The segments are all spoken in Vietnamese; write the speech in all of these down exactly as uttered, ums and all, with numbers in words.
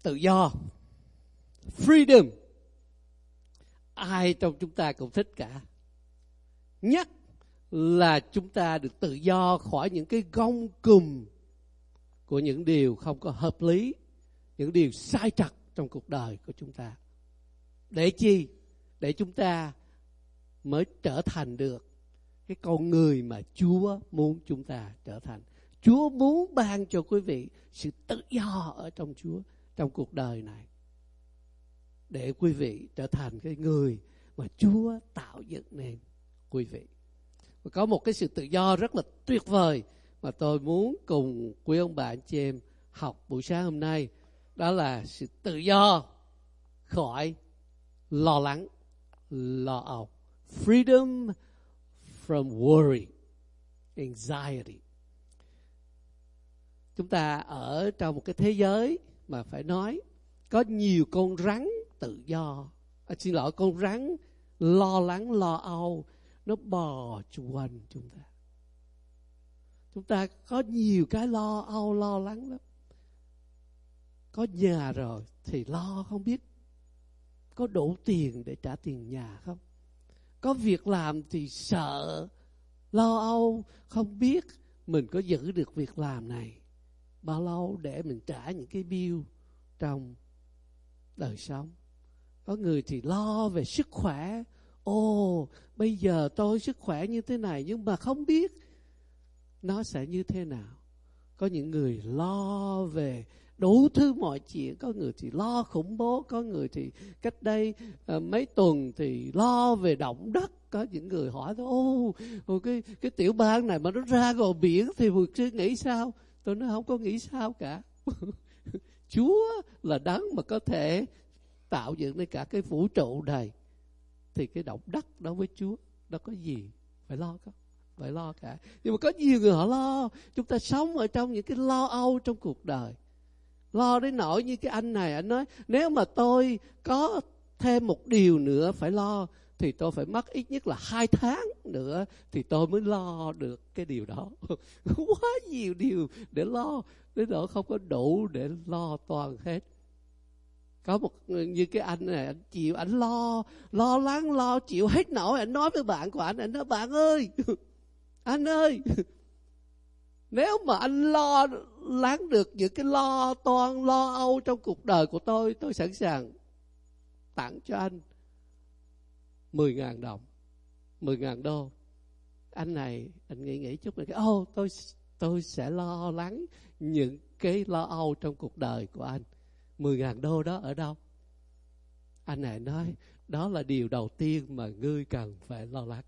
Tự do, freedom, ai trong chúng ta cũng thích cả. Nhất là chúng ta được tự do khỏi những cái gông cùm của những điều không có hợp lý, những điều sai trật trong cuộc đời của chúng ta. Để chi? Để chúng ta mới trở thành được cái con người mà Chúa muốn chúng ta trở thành. Chúa muốn ban cho quý vị sự tự do ở trong Chúa, trong cuộc đời này, để quý vị trở thành cái người mà Chúa tạo dựng nên quý vị. Và có một cái sự tự do rất là tuyệt vời mà tôi muốn cùng quý ông bà anh chị em học buổi sáng hôm nay. Đó là sự tự do khỏi lo lắng, lo âu. Freedom from worry, anxiety. Chúng ta ở trong một cái thế giới mà phải nói có nhiều con rắn tự do, à, xin lỗi, con rắn lo lắng, lo âu, nó bò xung quanh chúng ta. Chúng ta có nhiều cái lo âu, lo lắng lắm. Có nhà rồi thì lo không biết có đủ tiền để trả tiền nhà không. Có việc làm thì sợ, lo âu, không biết mình có giữ được việc làm này bao lâu để mình trả những cái bill trong đời sống. Có người thì lo về sức khỏe. Ồ, bây giờ tôi sức khỏe như thế này nhưng mà không biết nó sẽ như thế nào. Có những người lo về đủ thứ mọi chuyện. Có người thì lo khủng bố. Có người thì cách đây uh, mấy tuần thì lo về động đất. Có những người hỏi tôi, ô, ô cái, cái tiểu bang này mà nó ra ngoài biển thì mục sư nghĩ sao? Tôi nói không có nghĩ sao cả. Chúa là đấng mà có thể tạo dựng nên cả cái vũ trụ này. Thì cái động đất đó với Chúa đâu có gì phải lo không? Phải lo cả. Nhưng mà có nhiều người họ lo. Chúng ta sống ở trong những cái lo âu trong cuộc đời. Lo đến nỗi như cái anh này, anh nói nếu mà tôi có thêm một điều nữa phải lo thì tôi phải mất ít nhất là hai tháng nữa thì tôi mới lo được cái điều đó. Quá nhiều điều để lo, đến nỗi không có đủ để lo toàn hết. Có một như cái anh này, anh chịu, anh lo, lo lắng, lo chịu hết nổi. Anh nói với bạn của anh, anh nói bạn ơi, anh ơi, nếu mà anh lo lắng được những cái lo toan, lo âu trong cuộc đời của tôi, tôi sẵn sàng tặng cho anh mười ngàn đồng, mười ngàn đô. Anh này, anh nghĩ nghĩ chút rồi, ô, tôi, tôi sẽ lo lắng những cái lo âu trong cuộc đời của anh. Mười ngàn đô đó ở đâu? Anh này nói, đó là điều đầu tiên mà ngươi cần phải lo lắng.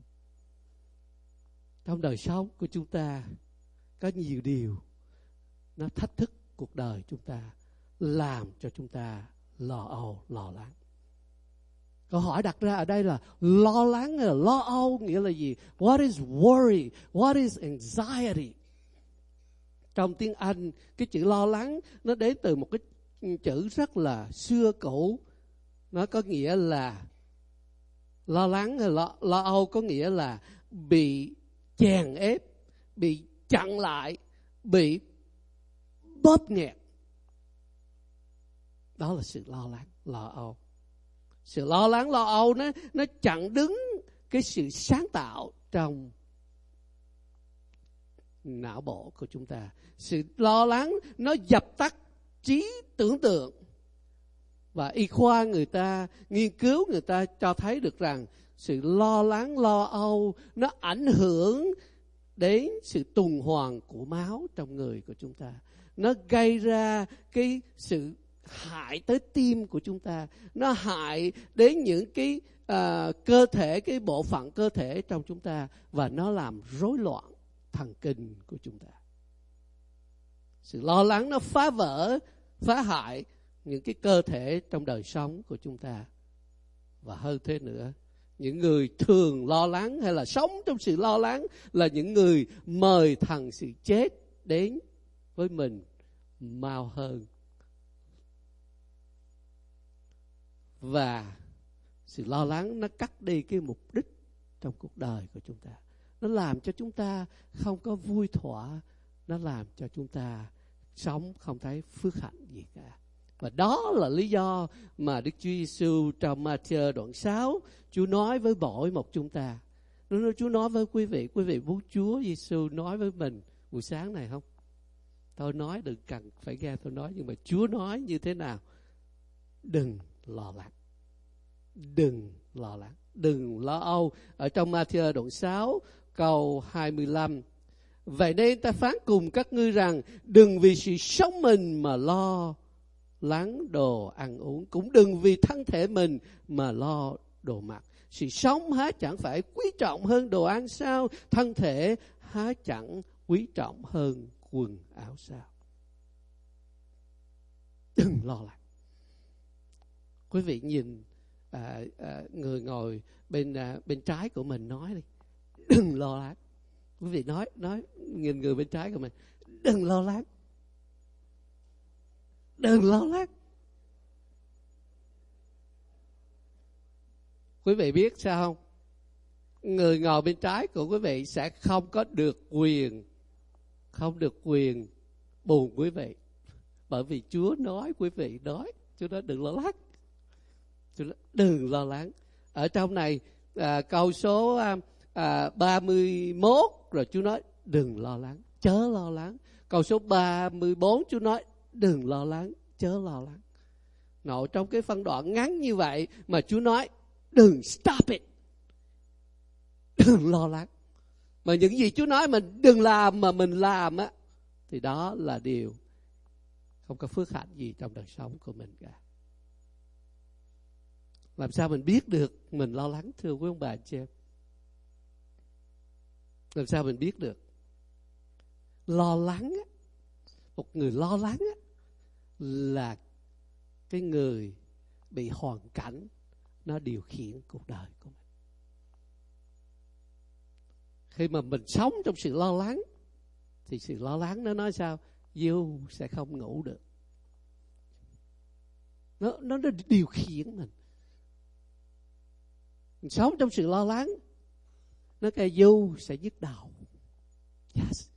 Trong đời sống của chúng ta, có nhiều điều nó thách thức cuộc đời chúng ta, làm cho chúng ta lo âu, lo lắng. Câu hỏi đặt ra ở đây là lo lắng, là lo âu nghĩa là gì? What is worry? What is anxiety? Trong tiếng Anh, cái chữ lo lắng nó đến từ một cái chữ rất là xưa cũ. Nó có nghĩa là lo lắng, lo, lo âu có nghĩa là bị chèn ép, bị chặn lại, bị bóp nghẹt. Đó là sự lo lắng, lo âu. Sự lo lắng, lo âu nó, nó chặn đứng cái sự sáng tạo trong não bộ của chúng ta. Sự lo lắng nó dập tắt trí tưởng tượng. Và y khoa người ta nghiên cứu, người ta cho thấy được rằng sự lo lắng, lo âu nó ảnh hưởng đến sự tuần hoàn của máu trong người của chúng ta. Nó gây ra cái sự hại tới tim của chúng ta. Nó hại đến những cái uh, cơ thể, cái bộ phận cơ thể trong chúng ta. Và nó làm rối loạn thần kinh của chúng ta. Sự lo lắng nó phá vỡ, phá hại những cái cơ thể trong đời sống của chúng ta. Và hơn thế nữa, những người thường lo lắng hay là sống trong sự lo lắng là những người mời thằng sự chết đến với mình mau hơn. Và sự lo lắng nó cắt đi cái mục đích trong cuộc đời của chúng ta. Nó làm cho chúng ta không có vui thỏa. Nó làm cho chúng ta sống không thấy phước hạnh gì cả. Và đó là lý do mà Đức Chúa Giêsu trong Ma-thi-ơ đoạn sáu, Chúa nói với mỗi một chúng ta. Chúa nói với quý vị, quý vị muốn Chúa Giêsu nói với mình buổi sáng này không? Tôi nói đừng cần phải nghe tôi nói, nhưng mà Chúa nói như thế nào? Đừng lo lắng. Đừng lo lắng. Đừng lo âu. Ở trong Ma-thi-ơ đoạn sáu câu hai mươi lăm. Vậy nên ta phán cùng các ngươi rằng, đừng vì sự sống mình mà lo lắng đồ ăn uống, cũng đừng vì thân thể mình mà lo đồ mặc. Sự sống há chẳng phải quý trọng hơn đồ ăn sao? Thân thể há chẳng quý trọng hơn quần áo sao? Đừng lo lắng. Quý vị nhìn à, à, người ngồi bên à, bên trái của mình nói đi, đừng lo lắng. Quý vị nói nói nhìn người bên trái của mình, đừng lo lắng. Đừng lo lắng. Quý vị biết sao không? Người ngồi bên trái của quý vị sẽ không có được quyền, không được quyền buồn quý vị. Bởi vì Chúa nói quý vị nói, Chúa nói đừng lo lắng. Chúa nói đừng lo lắng. Ở trong này à, câu số à, à, ba mươi mốt rồi Chúa nói đừng lo lắng, chớ lo lắng. Câu số ba mươi bốn Chúa nói đừng lo lắng, chớ lo lắng. Nội trong cái phân đoạn ngắn như vậy mà Chúa nói đừng stop it, đừng lo lắng. Mà những gì Chúa nói mình đừng làm mà mình làm á, thì đó là điều không có phước hạnh gì trong đời sống của mình cả. Làm sao mình biết được mình lo lắng, thưa quý ông bà anh chị em? Làm sao mình biết được? Lo lắng á, một người lo lắng á, là cái người bị hoàn cảnh nó điều khiển cuộc đời của mình. Khi mà mình sống trong sự lo lắng, thì sự lo lắng nó nói sao? Du sẽ không ngủ được. Nó, nó, nó điều khiển mình. Mình sống trong sự lo lắng, nó kêu Du sẽ nhức đầu. Yes.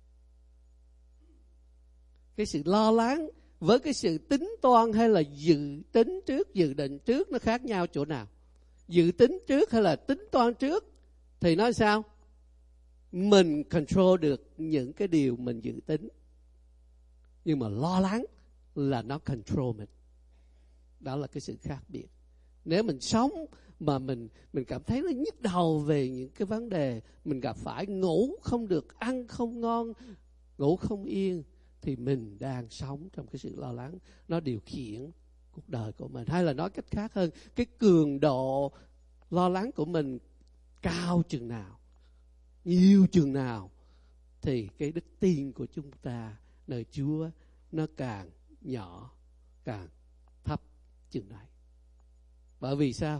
Cái sự lo lắng với cái sự tính toan hay là dự tính trước, dự định trước nó khác nhau chỗ nào? Dự tính trước hay là tính toan trước thì nói sao? Mình control được những cái điều mình dự tính. Nhưng mà lo lắng là nó control mình. Đó là cái sự khác biệt. Nếu mình sống mà mình mình cảm thấy nó nhức đầu về những cái vấn đề mình gặp phải, ngủ không được, ăn không ngon, ngủ không yên, thì mình đang sống trong cái sự lo lắng, nó điều khiển cuộc đời của mình. Hay là nói cách khác hơn, cái cường độ lo lắng của mình cao chừng nào, nhiều chừng nào, thì cái đức tin của chúng ta nơi Chúa nó càng nhỏ, càng thấp chừng này. Bởi vì sao?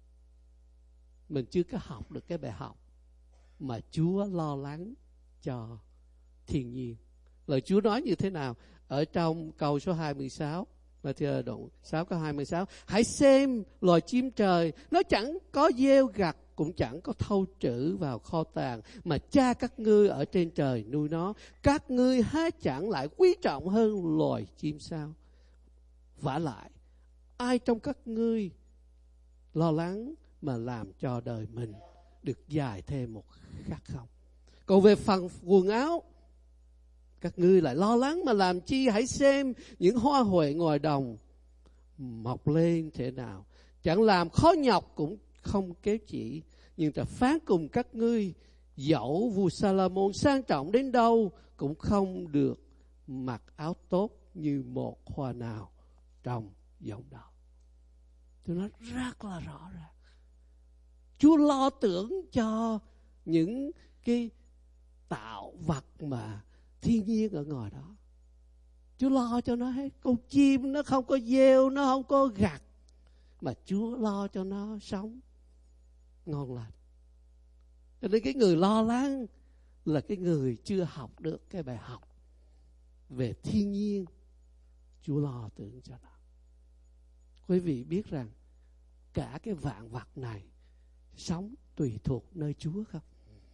Mình chưa có học được cái bài học mà Chúa lo lắng cho thiên nhiên. Lời Chúa nói như thế nào? Ở trong câu số hai mươi sáu, Ma-thi-ơ đoạn sáu câu hai mươi sáu, hãy xem loài chim trời, nó chẳng có gieo gặt, cũng chẳng có thâu trữ vào kho tàng, mà cha các ngươi ở trên trời nuôi nó. Các ngươi há chẳng lại quý trọng hơn loài chim sao? Vả lại, ai trong các ngươi lo lắng mà làm cho đời mình được dài thêm một khắc không? Còn về phần quần áo, các ngươi lại lo lắng mà làm chi? Hãy xem những hoa huệ ngoài đồng mọc lên thế nào, chẳng làm khó nhọc cũng không kéo chỉ. Nhưng ta phán cùng các ngươi, dẫu vua Sa-la-môn sang trọng đến đâu cũng không được mặc áo tốt như một hoa nào trong dòng đó. Tôi nói rất là rõ ràng. Chúa lo tưởng cho những cái tạo vật mà thiên nhiên ở ngoài đó. Chúa lo cho nó hết. Con chim nó không có gieo, nó không có gặt, mà Chúa lo cho nó sống ngon lành. Cho nên cái người lo lắng là cái người chưa học được cái bài học về thiên nhiên. Chúa lo tưởng cho nó. Quý vị biết rằng cả cái vạn vật này sống tùy thuộc nơi Chúa không?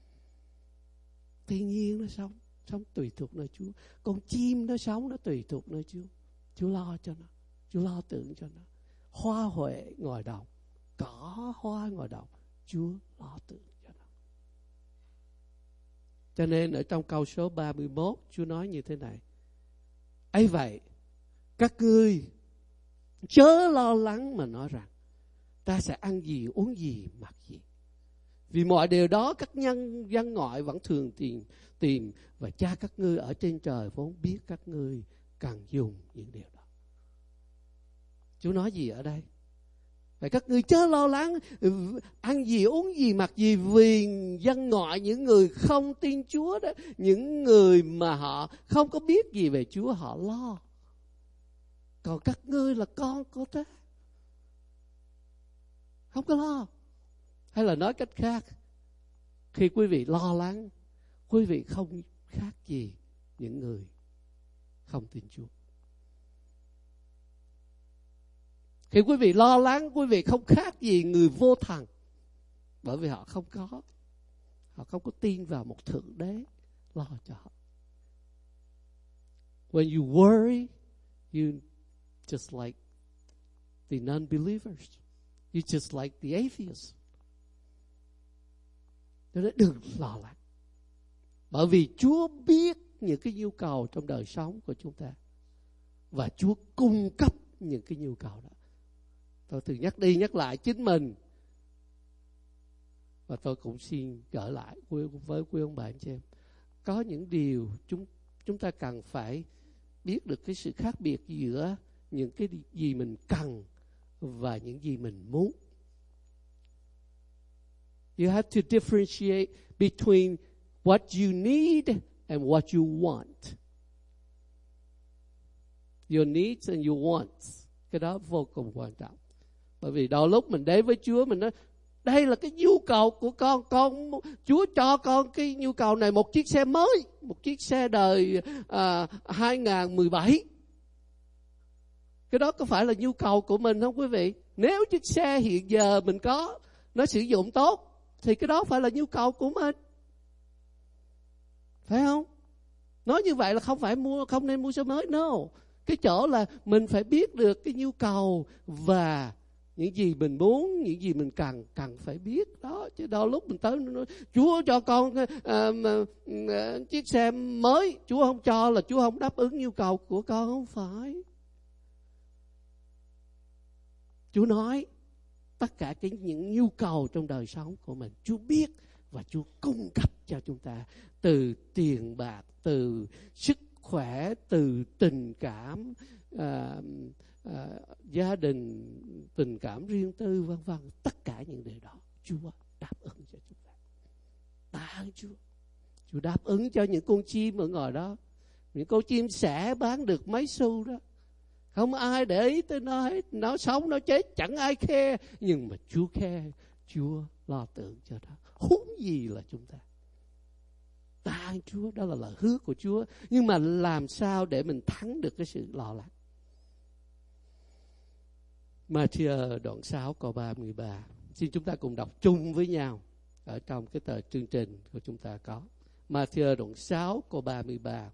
Thiên nhiên nó sống, sống tùy thuộc nơi Chúa. Con chim nó sống nó tùy thuộc nơi Chúa. Chúa lo cho nó. Chúa lo tưởng cho nó. Hoa huệ ngoài đồng, cỏ hoa ngoài đồng, Chúa lo tưởng cho nó. Cho nên ở trong câu số ba mươi mốt, Chúa nói như thế này: ấy vậy, các ngươi chớ lo lắng mà nói rằng ta sẽ ăn gì, uống gì, mặc gì. Vì mọi điều đó các nhân dân ngoại vẫn thường tìm, tìm và cha các ngươi ở trên trời vốn biết các ngươi cần dùng những điều đó. Chúa nói gì ở đây? Vậy các ngươi chớ lo lắng ăn gì, uống gì, mặc gì, vì dân ngoại, những người không tin Chúa đó, những người mà họ không có biết gì về Chúa, họ lo. Còn các ngươi là con của ta, không có lo. Hay là nói cách khác, khi quý vị lo lắng, quý vị không khác gì những người không tin Chúa. Khi quý vị lo lắng, quý vị không khác gì người vô thần. Bởi vì họ không có, họ không có tin vào một thượng đế lo cho họ. When you worry, you just like the non-believers. You just like the atheists. Cho nên đừng lo lắng. Bởi vì Chúa biết những cái nhu cầu trong đời sống của chúng ta. Và Chúa cung cấp những cái nhu cầu đó. Tôi thường nhắc đi nhắc lại chính mình. Và tôi cũng xin gửi lại với quý ông bà anh chị em. Có những điều chúng, chúng ta cần phải biết được cái sự khác biệt giữa những cái gì mình cần và những gì mình muốn. You have to differentiate between what you need and what you want. Your needs and your wants. Cái đó vô cùng quan trọng. Bởi vì đôi lúc mình đến với Chúa, mình nói đây là cái nhu cầu của con, con Chúa cho con cái nhu cầu này, một chiếc xe mới, một chiếc xe đời à, hai không một bảy. Cái đó có phải là nhu cầu của mình không quý vị? Nếu chiếc xe hiện giờ mình có, nó sử dụng tốt, thì cái đó phải là nhu cầu của mình. Phải không? Nói như vậy là không phải mua, không nên mua xe mới. No. Cái chỗ là mình phải biết được cái nhu cầu và những gì mình muốn, những gì mình cần, cần phải biết đó. Chứ đôi lúc mình tới nói, Chúa cho con à, mà, à, chiếc xe mới, Chúa không cho là Chúa không đáp ứng nhu cầu của con. Không phải. Chúa nói tất cả cái những nhu cầu trong đời sống của mình, Chúa biết và Chúa cung cấp cho chúng ta. Từ tiền bạc, từ sức khỏe, từ tình cảm, à, à, gia đình, tình cảm riêng tư, vân vân. Tất cả những điều đó Chúa đáp ứng cho chúng ta. Tạ ơn Chúa. Chúa đáp ứng cho những con chim ở ngoài đó. Những con chim sẻ bán được mấy xu đó, không ai để ý tới nó hết. Nó sống, nó chết, chẳng ai khe. Nhưng mà Chúa khe, Chúa lo tưởng cho nó. Huống gì là chúng ta. Tạ ơn Chúa, đó là lời hứa của Chúa. Nhưng mà làm sao để mình thắng được cái sự lo lắng? Ma-thi-ơ đoạn sáu câu ba mươi ba. Xin chúng ta cùng đọc chung với nhau ở trong cái tờ chương trình của chúng ta có. Ma-thi-ơ đoạn sáu câu ba mươi ba.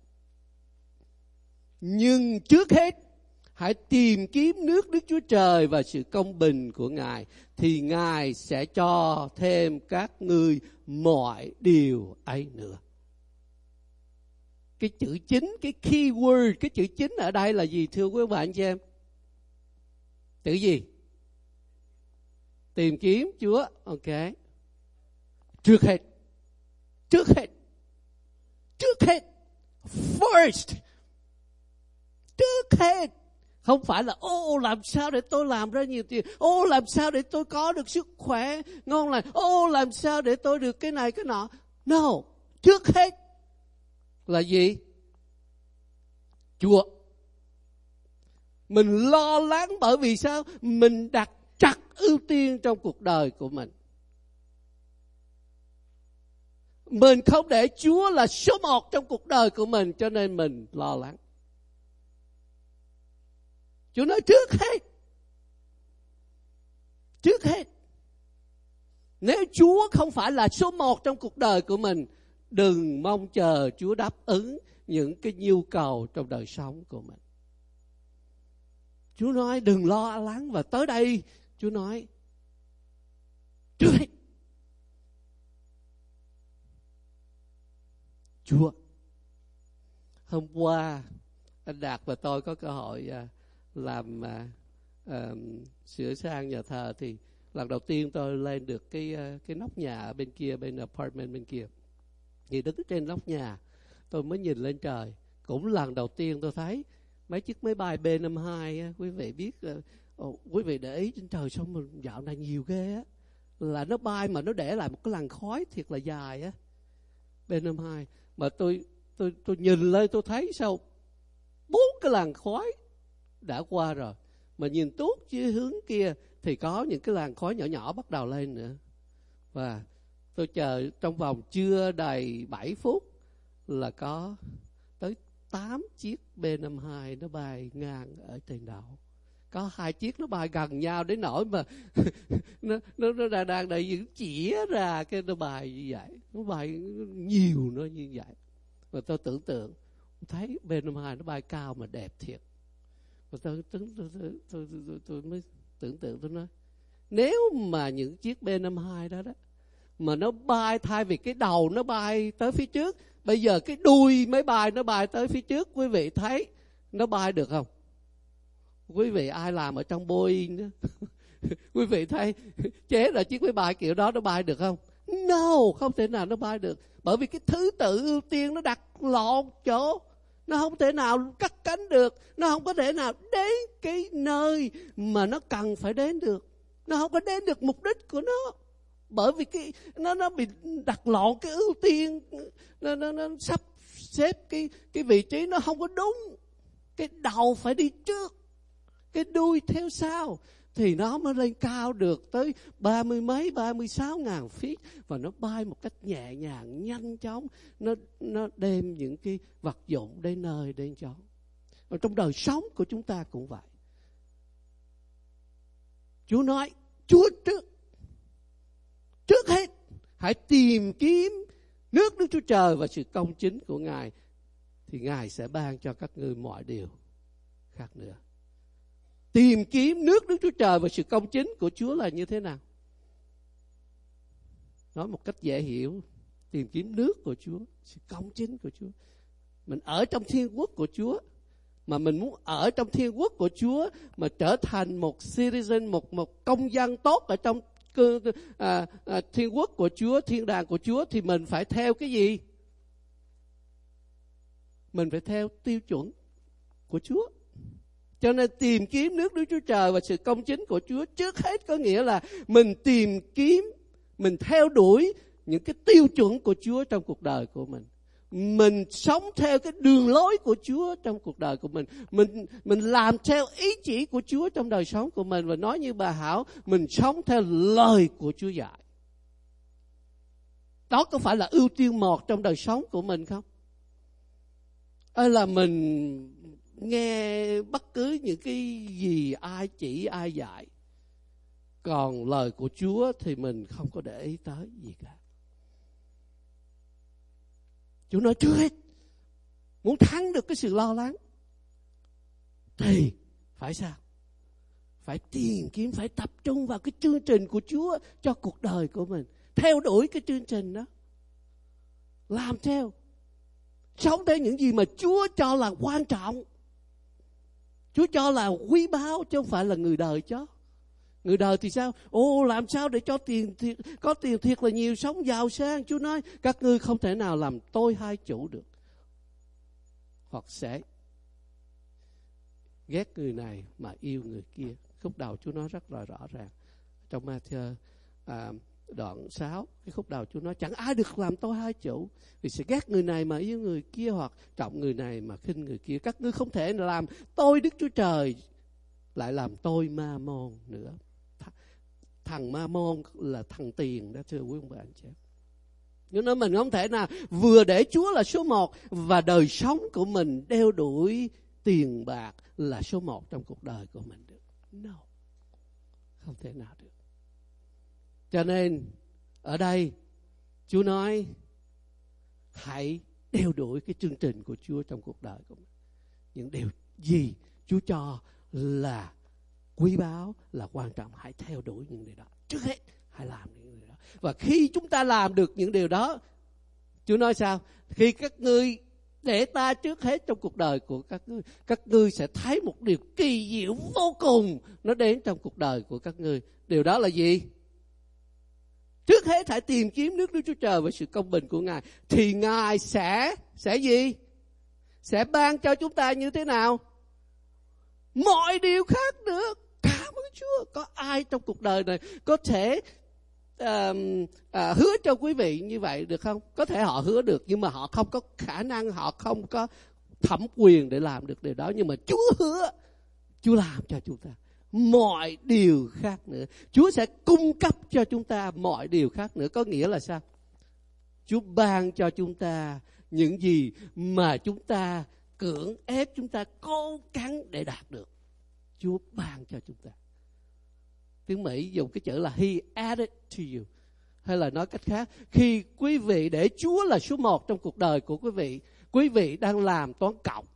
Nhưng trước hết hãy tìm kiếm nước Đức Chúa Trời và sự công bình của Ngài, thì Ngài sẽ cho thêm các ngươi mọi điều ấy nữa. Cái chữ chính, cái key word, cái chữ chính ở đây là gì thưa quý bạn chị em? Chữ gì? Tìm kiếm Chúa. Ok. Trước hết. Trước hết. Trước hết. First. Trước hết. Không phải là ô làm sao để tôi làm ra nhiều tiền, ô làm sao để tôi có được sức khỏe ngon lành, ô làm sao để tôi được cái này cái nọ. No. Trước hết là gì? Chúa. Mình lo lắng bởi vì sao? Mình đặt chặt ưu tiên trong cuộc đời của mình. Mình không để Chúa là số một trong cuộc đời của mình, cho nên mình lo lắng. Chúa nói trước hết. Trước hết. Nếu Chúa không phải là số một trong cuộc đời của mình, đừng mong chờ Chúa đáp ứng những cái nhu cầu trong đời sống của mình. Chúa nói đừng lo lắng, và tới đây Chúa nói trước hết Chúa. Hôm qua anh Đạt và tôi có cơ hội à, làm à, à, sửa sang nhà thờ, thì lần đầu tiên tôi lên được cái cái nóc nhà bên kia, bên apartment bên kia. Thì đứng trên nóc nhà tôi mới nhìn lên trời. Cũng lần đầu tiên tôi thấy mấy chiếc máy bay B năm mươi hai á, quý vị biết, uh, quý vị để ý trên trời sao mà dạo này nhiều ghê á, là nó bay mà nó để lại một cái làn khói thiệt là dài á, B năm mươi hai. Mà tôi tôi tôi nhìn lên tôi thấy sao bốn cái làn khói đã qua rồi, mà nhìn tuốt dưới hướng kia thì có những cái làn khói nhỏ nhỏ bắt đầu lên nữa. Và tôi chờ trong vòng chưa đầy bảy phút là có tới tám chiếc B năm mươi hai nó bay ngang ở trên đầu. Có hai chiếc nó bay gần nhau đến nỗi mà nó nó nó đang đang đại diện chĩa ra cái nó bay như vậy, nó bay nhiều nó như vậy. Và tôi tưởng tượng thấy B năm mươi hai nó bay cao mà đẹp thiệt. Và tôi tôi tôi tôi, tôi, tôi, tôi mới tưởng tượng, tôi nói nếu mà những chiếc B năm mươi hai đó đó mà nó bay, thay vì cái đầu nó bay tới phía trước, bây giờ cái đuôi máy bay nó bay tới phía trước, quý vị thấy nó bay được không? Quý vị ai làm ở trong Boeing đó quý vị thấy chế ra chiếc máy bay kiểu đó nó bay được không? No, không thể nào nó bay được. Bởi vì cái thứ tự ưu tiên nó đặt lộn chỗ, nó không thể nào cắt cánh được, nó không có thể nào đến cái nơi mà nó cần phải đến được, nó không có đến được mục đích của nó. Bởi vì cái nó nó bị đặt lộn cái ưu tiên, nó nó, nó sắp xếp cái cái vị trí nó không có đúng. Cái đầu phải đi trước, cái đuôi theo sau, thì nó mới lên cao được tới ba mươi mấy, ba mươi sáu ngàn feet, và nó bay một cách nhẹ nhàng, nhanh chóng, nó nó đem những cái vật dụng đến nơi đến chốn. Ở trong đời sống của chúng ta cũng vậy. Chúa nói Chúa trước trước hết hãy tìm kiếm nước Đức Chúa Trời và sự công chính của Ngài, thì Ngài sẽ ban cho các ngươi mọi điều khác nữa. Tìm kiếm nước Đức Chúa Trời và sự công chính của Chúa là như thế nào? Nói một cách dễ hiểu, tìm kiếm nước của Chúa, sự công chính của Chúa. Mình ở trong thiên quốc của Chúa, mà mình muốn ở trong thiên quốc của Chúa mà trở thành một citizen, một một công dân tốt ở trong à, à, thiên quốc của Chúa, thiên đàng của Chúa, thì mình phải theo cái gì? Mình phải theo tiêu chuẩn của Chúa. Cho nên tìm kiếm nước Đức Chúa Trời và sự công chính của Chúa trước hết có nghĩa là mình tìm kiếm, mình theo đuổi những cái tiêu chuẩn của Chúa trong cuộc đời của mình. Mình sống theo cái đường lối của Chúa trong cuộc đời của mình. Mình mình làm theo ý chỉ của Chúa trong đời sống của mình. Và nói như bà Hảo, mình sống theo lời của Chúa dạy. Đó có phải là ưu tiên một trong đời sống của mình không? Hay là mình nghe bất cứ những cái gì ai chỉ, ai dạy, còn lời của Chúa thì mình không có để ý tới gì cả? Chúa nói trước hết, muốn thắng được cái sự lo lắng thì phải sao? Phải tìm kiếm, phải tập trung vào cái chương trình của Chúa cho cuộc đời của mình. Theo đuổi cái chương trình đó, làm theo, sống theo những gì mà Chúa cho là quan trọng, Chúa cho là quý báu, chứ không phải là người đời cho. Người đời thì sao? Ồ, làm sao để cho tiền thiệt, có tiền thiệt là nhiều, sống giàu sang. Chúa nói các ngươi không thể nào làm tôi hai chủ được, hoặc sẽ ghét người này mà yêu người kia. Khúc đầu Chúa nói rất là rõ ràng trong Ma-thi-ơ à, đoạn sáu, cái khúc đầu Chúa nói chẳng ai được làm tôi hai chủ, vì sẽ ghét người này mà yêu người kia, hoặc trọng người này mà khinh người kia. Các ngươi không thể làm tôi Đức Chúa Trời lại làm tôi Ma-môn nữa. Thằng Ma-môn là thằng tiền đó, thưa quý ông bà anh chị. Cho nên mình không thể nào vừa để Chúa là số một và đời sống của mình đeo đuổi tiền bạc là số một trong cuộc đời của mình được. No, không thể nào được. Cho nên ở đây Chúa nói hãy đeo đuổi cái chương trình của Chúa trong cuộc đời của mình. Những điều gì Chúa cho là quý báu, là quan trọng. Hãy theo đuổi những điều đó. Trước hết hãy làm những điều đó. Và khi chúng ta làm được những điều đó, Chúa nói sao? Khi các ngươi để ta trước hết trong cuộc đời của các ngươi, các ngươi sẽ thấy một điều kỳ diệu vô cùng nó đến trong cuộc đời của các ngươi. Điều đó là gì? Trước hết hãy tìm kiếm nước Đức Chúa Trời và sự công bình của Ngài, thì Ngài sẽ sẽ gì? Sẽ ban cho chúng ta như thế nào? Mọi điều khác nữa. Cảm ơn Chúa. Có ai trong cuộc đời này có thể à, à, hứa cho quý vị như vậy được không? Có thể họ hứa được, nhưng mà họ không có khả năng, họ không có thẩm quyền để làm được điều đó. Nhưng mà Chúa hứa, Chúa làm cho chúng ta mọi điều khác nữa. Chúa sẽ cung cấp cho chúng ta mọi điều khác nữa. Có nghĩa là sao? Chúa ban cho chúng ta những gì mà chúng ta cưỡng ép, chúng ta cố gắng để đạt được. Chúa ban cho chúng ta. Tiếng Mỹ dùng cái chữ là He added to you. Hay là nói cách khác, khi quý vị để Chúa là số một trong cuộc đời của quý vị, quý vị đang làm toán cộng.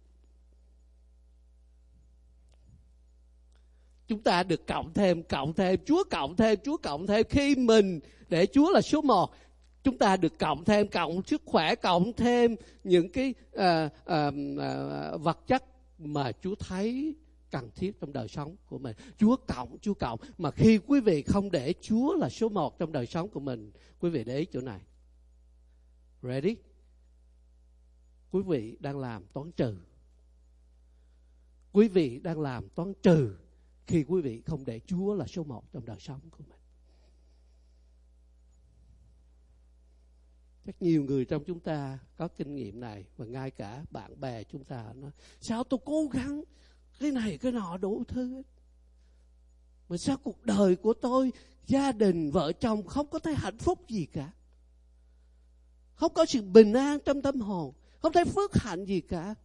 Chúng ta được cộng thêm, cộng thêm, Chúa cộng thêm, Chúa cộng thêm. Khi mình để Chúa là số một, chúng ta được cộng thêm, cộng sức khỏe, cộng thêm những cái à, à, à, vật chất mà Chúa thấy cần thiết trong đời sống của mình. Chúa cộng, Chúa cộng. Mà khi quý vị không để Chúa là số một trong đời sống của mình, quý vị để ý chỗ này. Ready? Quý vị đang làm toán trừ. Quý vị đang làm toán trừ khi quý vị không để Chúa là số một trong đời sống của mình. Chắc nhiều người trong chúng ta có kinh nghiệm này, và ngay cả bạn bè chúng ta nói, sao tôi cố gắng cái này cái nọ đủ thứ, mà sao cuộc đời của tôi, gia đình, vợ chồng không có thấy hạnh phúc gì cả, không có sự bình an trong tâm hồn, không thấy phước hạnh gì cả.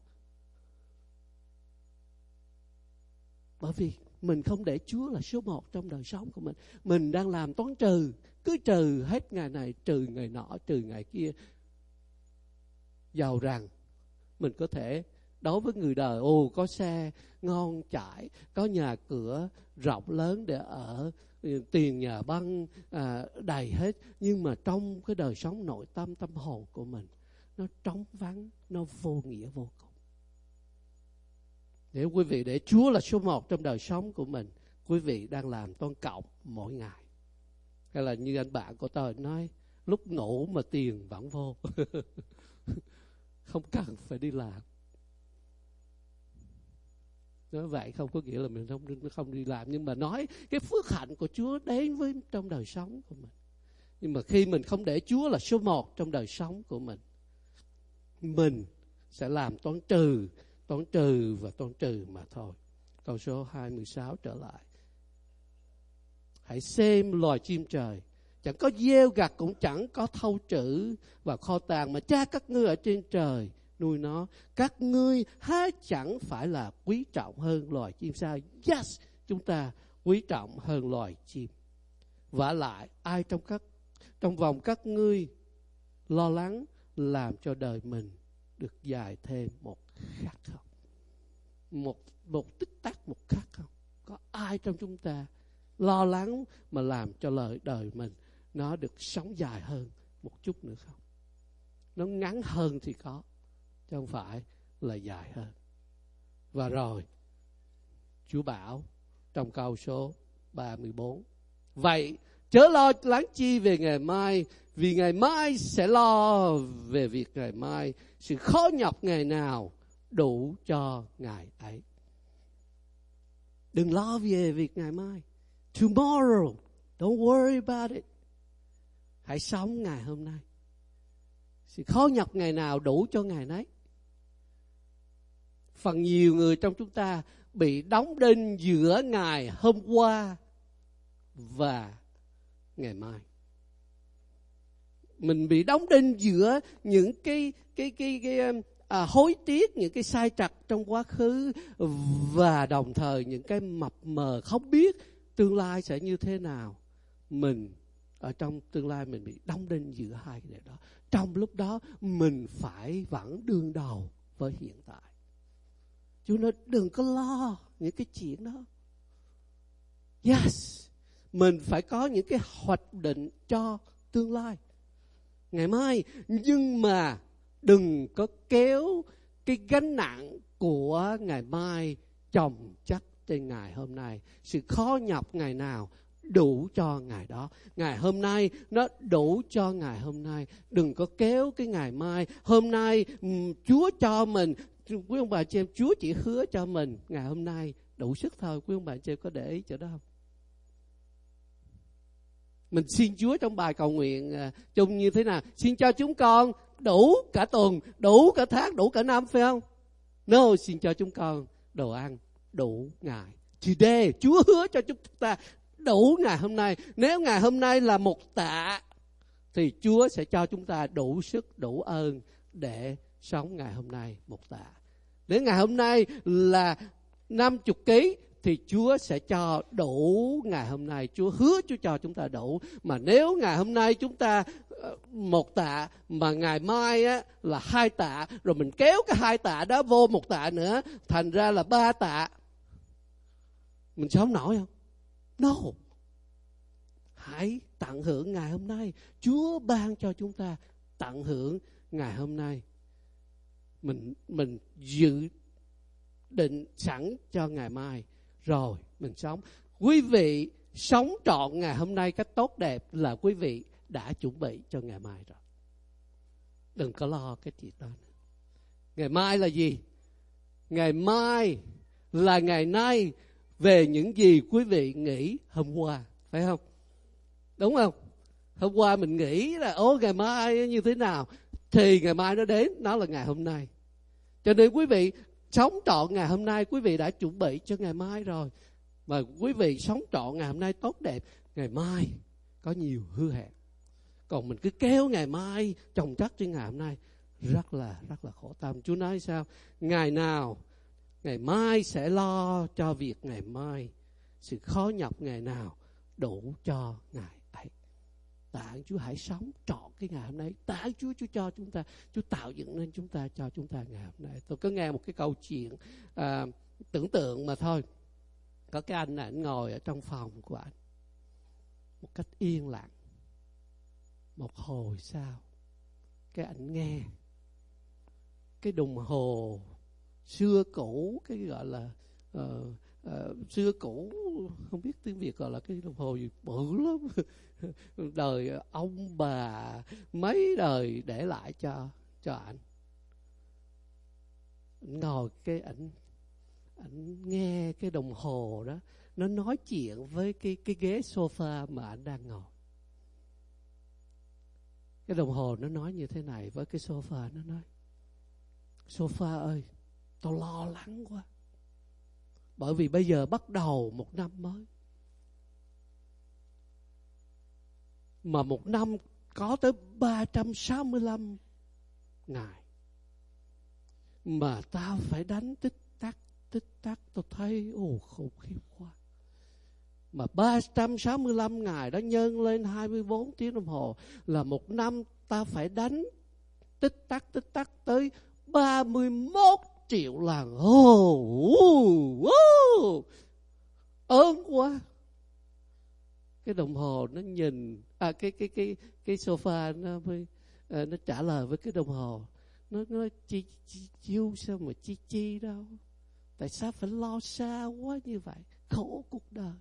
Bởi vì mình không để Chúa là số một trong đời sống của mình. Mình đang làm toán trừ, cứ trừ hết ngày này, trừ ngày nọ, trừ ngày kia. Giàu rằng mình có thể đối với người đời, ồ có xe ngon chạy, có nhà cửa rộng lớn để ở, tiền nhà băng à, đầy hết. Nhưng mà trong cái đời sống nội tâm, tâm hồn của mình, nó trống vắng, nó vô nghĩa vô cùng. Nếu quý vị để Chúa là số một trong đời sống của mình, quý vị đang làm toán cộng mỗi ngày. Hay là như anh bạn của tôi nói, lúc ngủ mà tiền vẫn vô. Không cần phải đi làm. Nói vậy không có nghĩa là mình không, không đi làm, nhưng mà nói cái phước hạnh của Chúa đến với trong đời sống của mình. Nhưng mà khi mình không để Chúa là số một trong đời sống của mình, mình sẽ làm toán trừ, toán trừ và toán trừ mà thôi. Câu số hai mươi sáu trở lại. Hãy xem loài chim trời, chẳng có gieo gặt cũng chẳng có thâu trữ và kho tàng, mà Cha các ngươi ở trên trời nuôi nó. Các ngươi há chẳng phải là quý trọng hơn loài chim sao? Yes, chúng ta quý trọng hơn loài chim. Vả lại, ai trong các trong vòng các ngươi lo lắng làm cho đời mình được dài thêm một khắc không? Một, một tích tắc, một khắc không? Có ai trong chúng ta lo lắng mà làm cho lời đời mình nó được sống dài hơn một chút nữa không? Nó ngắn hơn thì có, chứ không phải là dài hơn. Và rồi Chúa bảo trong câu số ba mươi bốn, vậy chớ lo lắng chi về ngày mai, vì ngày mai sẽ lo về việc ngày mai, sự khó nhọc ngày nào đủ cho ngày ấy. Đừng lo về việc ngày mai. Tomorrow, don't worry about it. Hãy sống ngày hôm nay. Sự khó nhọc ngày nào đủ cho ngày nấy. Phần nhiều người trong chúng ta bị đóng đinh giữa ngày hôm qua và ngày mai. Mình bị đóng đinh giữa những cái cái cái cái, cái à, hối tiếc, những cái sai trật trong quá khứ, và đồng thời những cái mập mờ không biết tương lai sẽ như thế nào. Mình ở trong tương lai mình bị đóng đinh giữa hai cái đó. Trong lúc đó mình phải vẫn đương đầu với hiện tại. Chúa nói đừng có lo những cái chuyện đó. Yes, mình phải có những cái hoạch định cho tương lai, ngày mai. Nhưng mà đừng có kéo cái gánh nặng của ngày mai chồng chất trên ngày hôm nay. Sự khó nhọc ngày nào đủ cho ngày đó. Ngày hôm nay nó đủ cho ngày hôm nay. Đừng có kéo cái ngày mai. Hôm nay um, Chúa cho mình, quý ông bà chị em, Chúa chỉ hứa cho mình ngày hôm nay đủ sức thôi. Quý ông bà chị em có để ý chỗ đó không? Mình xin Chúa trong bài cầu nguyện uh, chung như thế nào? Xin cho chúng con đủ cả tuần, đủ cả tháng, đủ cả năm, phải không? No, xin cho chúng con đồ ăn đủ ngày. Today, Chúa hứa cho chúng ta đủ ngày hôm nay. Nếu ngày hôm nay là một tạ, thì Chúa sẽ cho chúng ta đủ sức, đủ ơn để sống ngày hôm nay một tạ. Nếu ngày hôm nay là năm mươi ký, thì Chúa sẽ cho đủ ngày hôm nay. Chúa hứa Chúa cho chúng ta đủ. Mà nếu ngày hôm nay chúng ta một tạ, mà ngày mai á, là hai tạ, rồi mình kéo cái hai tạ đó vô một tạ nữa, thành ra là ba tạ, mình sống nổi không? No. Hãy tận hưởng ngày hôm nay. Chúa ban cho chúng ta tận hưởng ngày hôm nay. Mình, mình dự định sẵn cho ngày mai, rồi mình sống. Quý vị sống trọn ngày hôm nay cách tốt đẹp là quý vị đã chuẩn bị cho ngày mai rồi. Đừng có lo cái chuyện đó nữa. Ngày mai là gì? Ngày mai là ngày nay về những gì quý vị nghĩ hôm qua, phải không? Đúng không? Hôm qua mình nghĩ là ố ngày mai như thế nào, thì ngày mai nó đến, nó là ngày hôm nay. Cho nên quý vị sống trọn ngày hôm nay, quý vị đã chuẩn bị cho ngày mai rồi. Mà quý vị sống trọn ngày hôm nay tốt đẹp, ngày mai có nhiều hứa hẹn. Còn mình cứ kéo ngày mai chồng chất trên ngày hôm nay, rất là rất là khổ tâm. Chúa nói sao? Ngày nào ngày mai sẽ lo cho việc ngày mai, sự khó nhọc ngày nào đủ cho ngày ấy. Tạ ơn Chúa, hãy sống trọn cái ngày hôm nay. Tạ ơn Chúa, Chúa cho chúng ta, Chúa tạo dựng nên chúng ta, cho chúng ta ngày hôm nay. Tôi có nghe một cái câu chuyện à, tưởng tượng mà thôi. Có cái anh này, anh ngồi ở trong phòng của anh một cách yên lặng. Một hồi sau, cái anh nghe cái đồng hồ xưa cũ, cái gọi là uh, uh, xưa cũ, không biết tiếng Việt gọi là cái đồng hồ gì bự lắm. Đời ông bà mấy đời để lại cho cho anh. Anh ngồi cái ảnh ảnh nghe cái đồng hồ đó, nó nói chuyện với cái cái ghế sofa mà anh đang ngồi. Cái đồng hồ nó nói như thế này với cái sofa, nó nói: sofa ơi, tôi lo lắng quá. Bởi vì bây giờ bắt đầu một năm mới. Mà một năm có tới ba trăm sáu mươi lăm ngày. Mà tao phải đánh tích tắc, tích tắc, tôi thấy ồ khủng khiếp quá. Mà ba trăm sáu mươi lăm ngày đó nhân lên hai mươi bốn tiếng đồng hồ là một năm ta phải đánh tích tắc tích tắc tới ba mươi mốt triệu lần. Ồ, oh, oh, ớn quá. Cái đồng hồ nó nhìn, à cái cái cái cái sofa nó mới à, nó trả lời với cái đồng hồ. Nó nói chi chi chiêu sao mà chi chi đâu. Tại sao phải lo xa quá như vậy? Khổ cuộc đời.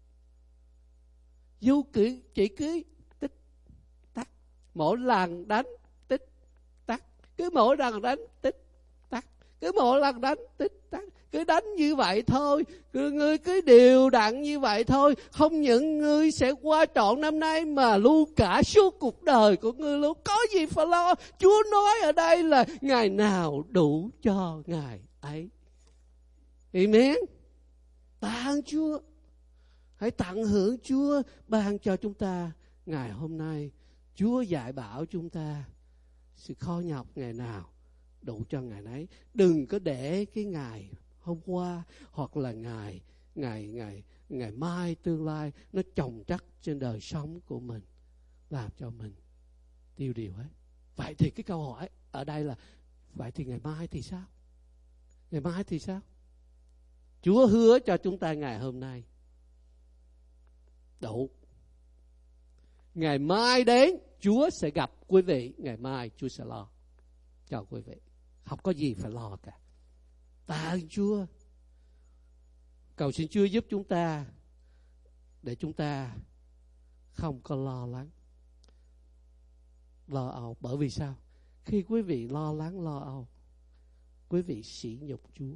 Dù chỉ, chỉ cứ tích tắc, mỗi lần đánh tích tắc, cứ mỗi lần đánh tích tắc, cứ mỗi lần đánh tích tắc, cứ đánh như vậy thôi, cứ ngươi cứ đều đặn như vậy thôi. Không những ngươi sẽ qua trọn năm nay mà luôn cả suốt cuộc đời của ngươi luôn. Có gì phải lo? Chúa nói ở đây là ngày nào đủ cho ngày ấy. Amen. Tạ ơn Chúa. Hãy tận hưởng Chúa ban cho chúng ta ngày hôm nay. Chúa dạy bảo chúng ta sự khó nhọc ngày nào đủ cho ngày nấy. Đừng có để cái ngày hôm qua hoặc là ngày ngày ngày ngày mai tương lai nó chồng chất trên đời sống của mình, làm cho mình tiêu điều hết. Vậy thì cái câu hỏi ở đây là vậy thì ngày mai thì sao? Ngày mai thì sao? Chúa hứa cho chúng ta ngày hôm nay đủ. Ngày mai đến, Chúa sẽ gặp quý vị. Ngày mai Chúa sẽ lo cho quý vị. Không có gì phải lo cả. Tạ ơn Chúa. Cầu xin Chúa giúp chúng ta để chúng ta không có lo lắng, lo âu. Bởi vì sao? Khi quý vị lo lắng, lo âu, quý vị sỉ nhục Chúa.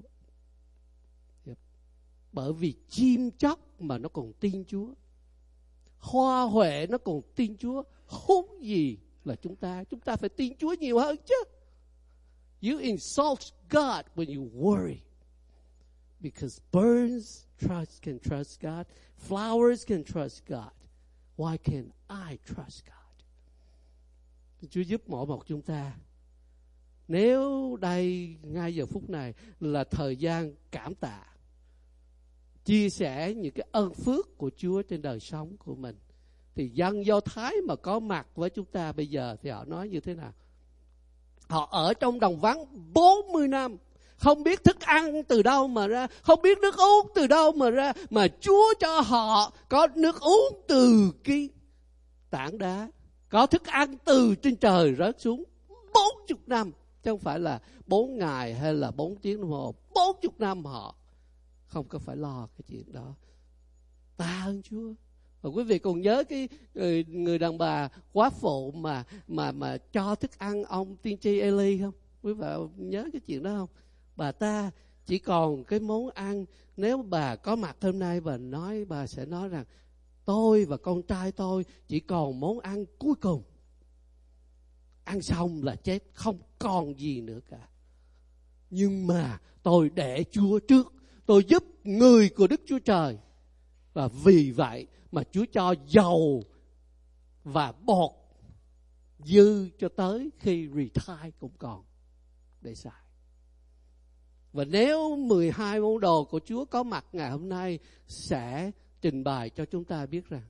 Bởi vì chim chóc mà nó còn tin Chúa, hoa huệ nó còn tin Chúa, huống gì là chúng ta. Chúng ta phải tin Chúa nhiều hơn chứ. You insult God when you worry. Because birds trust, can trust God. Flowers can trust God. Why can I trust God? Chúa giúp mỗi một chúng ta. Nếu đây ngay giờ phút này là thời gian cảm tạ, chia sẻ những cái ơn phước của Chúa trên đời sống của mình, thì dân Do Thái mà có mặt với chúng ta bây giờ thì họ nói như thế nào? Họ ở trong đồng vắng bốn mươi năm, không biết thức ăn từ đâu mà ra, không biết nước uống từ đâu mà ra, mà Chúa cho họ có nước uống từ cái tảng đá, có thức ăn từ trên trời rớt xuống. Bốn chục năm, chứ không phải là bốn ngày hay là bốn tiếng đồng hồ. Bốn chục năm họ không có phải lo cái chuyện đó. Tạ ơn Chúa. Và quý vị còn nhớ cái người, người đàn bà quá phụ mà mà mà cho thức ăn ông tiên tri Eli không? Quý vị nhớ cái chuyện đó không? Bà ta chỉ còn cái món ăn. Nếu bà có mặt hôm nay, bà nói bà sẽ nói rằng tôi và con trai tôi chỉ còn món ăn cuối cùng. Ăn xong là chết, không còn gì nữa cả. Nhưng mà tôi để Chúa trước, tôi giúp người của Đức Chúa Trời. Và vì vậy mà Chúa cho dầu và bột dư cho tới khi retire cũng còn để xài. Và nếu mười hai món đồ của Chúa có mặt ngày hôm nay sẽ trình bày cho chúng ta biết rằng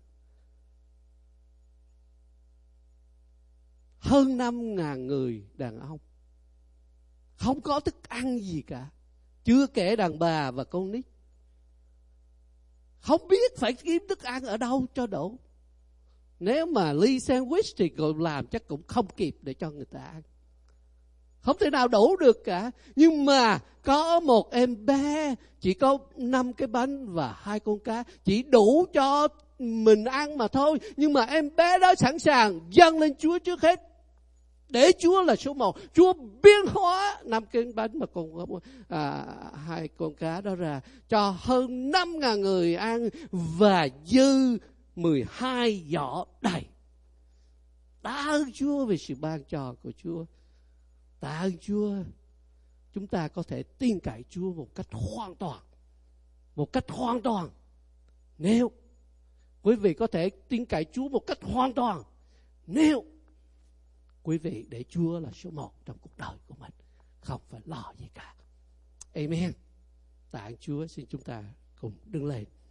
hơn năm ngàn người đàn ông không có thức ăn gì cả, chưa kể đàn bà và con nít. Không biết phải kiếm thức ăn ở đâu cho đủ. Nếu mà ly sandwich thì còn làm chắc cũng không kịp để cho người ta ăn. Không thể nào đủ được cả. Nhưng mà có một em bé chỉ có năm cái bánh và hai con cá, chỉ đủ cho mình ăn mà thôi. Nhưng mà em bé đó sẵn sàng dâng lên Chúa trước hết. Để Chúa là số một. Chúa biến hóa năm cái bánh mà còn à, hai con cá đó ra cho hơn năm ngàn người ăn và dư mười hai giỏ đầy. Tạ ơn Chúa về sự ban cho của Chúa. Tạ ơn Chúa. Chúng ta có thể tin cậy Chúa một cách hoàn toàn. Một cách hoàn toàn. Nếu quý vị có thể tin cậy Chúa một cách hoàn toàn, nếu quý vị để Chúa là số một trong cuộc đời của mình, không phải lo gì cả. Amen. Tạ ơn Chúa. Xin chúng ta cùng đứng lên.